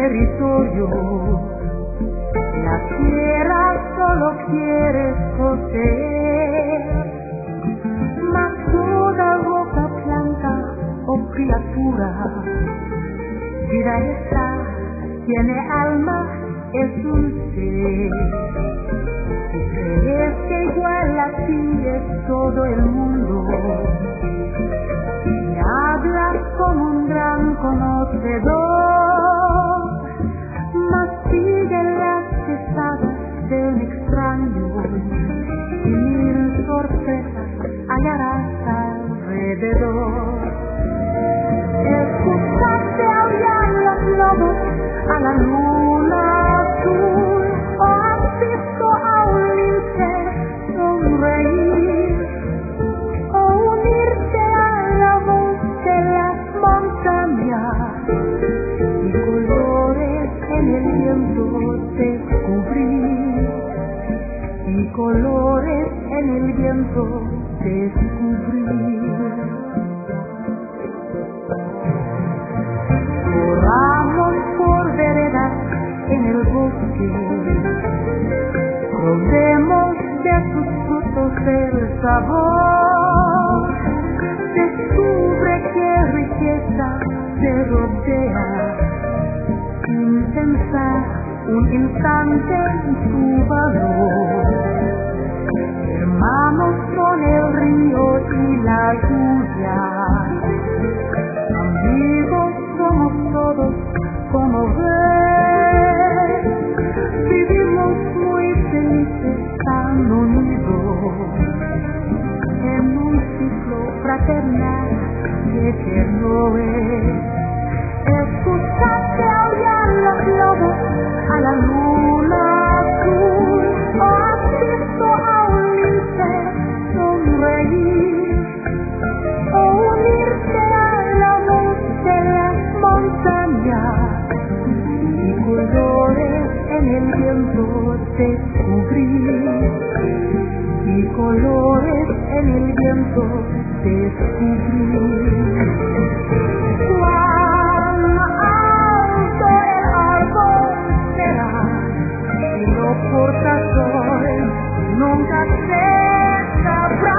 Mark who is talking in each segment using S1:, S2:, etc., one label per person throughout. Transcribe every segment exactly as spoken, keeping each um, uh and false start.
S1: territorio. La tierra solo quiere poseer, mas toda roca, planta o criatura, vida está, tiene alma, es un ser. Si crees que igual a ti es todo el mundo, y hablas como un gran conocedor, mas sigue las pisadas de un extraño y mil sorpresas hallarás alrededor. Escuchaste aullar los lobos a la luna azul, o has visto a un lince sonreír, o unirte a la voz de las montañas y colores en el viento descubrir, y colores en el viento descubrir. Corramos por veredas en el bosque, probemos de sus frutos el sabor, descubre qué riqueza te rodea, sin pensar un instante en su valor. Hermanos con el río y la lluvia, amigos somos todos, como ves, vivimos muy felices tan unidos, en un ciclo fraternal y eterno es. Escuchaste aullar los lobos a la luna azul, o has visto a un lince sonreír, o unirte a la voz de las montañas y colores en el viento descubrir, y colores en el viento descubrir. Cuán alto el árbol será, si no porta sol, nunca se sabrá.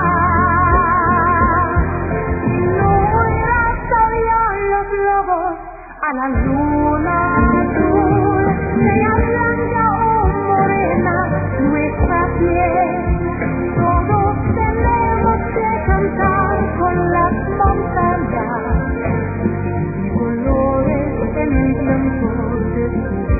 S1: No irás a aullar los lobos a la luna azul, sea blanca o morena nuestra piel. Todos tenemos que cantar con las montañas y colores en el viento de su